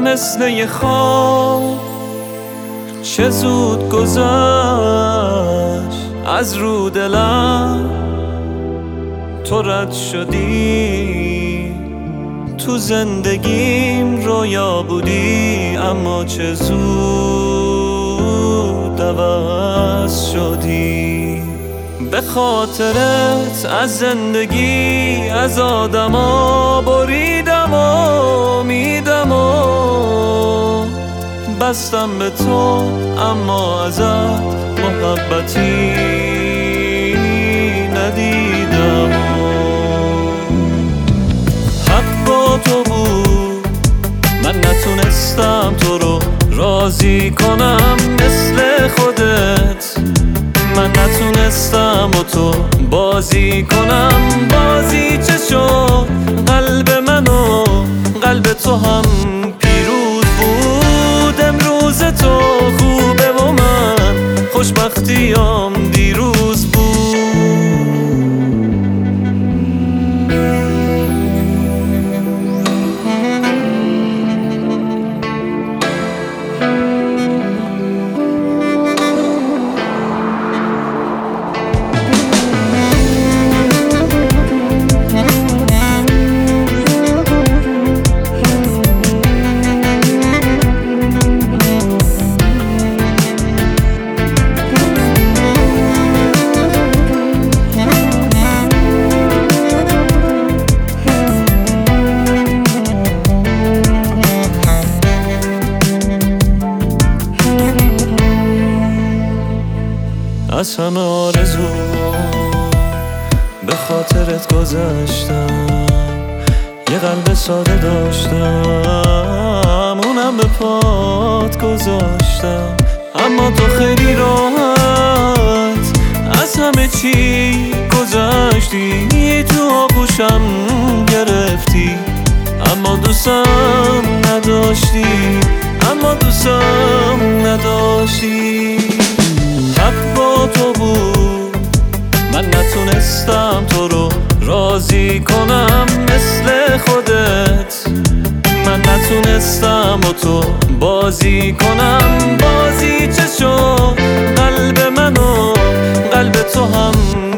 مثل یه خواب چه زود گذشت از رو دلم، تو رد شدی تو زندگیم رویا بودی، اما چه زود عوض شدی. به خاطرت از زندگی از آدما بریدم و میدم و بستم به تو، اما ازت محبتی ندیدم. حق با تو بود، من نتونستم تو رو راضی کنم مثل خودت، من نتونستم با تو بازی کنم. بازی چه شد؟ قلب من و قلب تو هم پیروز بود. امروز تو خوبه و من خوشبختیام دیروز بود. از همه آرزو به خاطرت گذشتم، یه قلب ساده داشتم اونم به پات گذاشتم، اما تو خیلی راحت از همه چی گذشتی. تو آغوشم گرفتی اما دوستم نداشتی، اما دوستم نداشتی. حق با تو بود، من نتونستم تو رو راضی کنم مثل خودت، من نتونستم با تو بازی کنم. بازی چه شد؟ قلب من و قلب تو هم